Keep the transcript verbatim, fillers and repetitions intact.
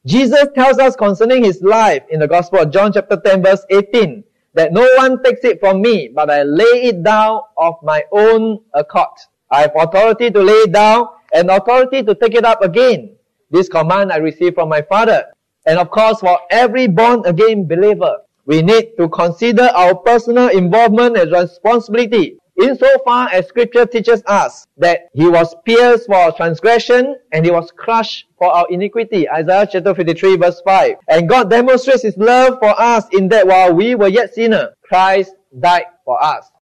Jesus tells us concerning his life in the Gospel of John chapter ten verse eighteen, that no one takes it from me, but I lay it down of my own accord. I have authority to lay it down and authority to take it up again. This command I received from my Father. And of course, for every born-again believer, we need to consider our personal involvement and responsibility, insofar as Scripture teaches us that he was pierced for our transgression and he was crushed for our iniquity. Isaiah chapter fifty-three verse five. And God demonstrates his love for us in that while we were yet sinners, Christ died for us.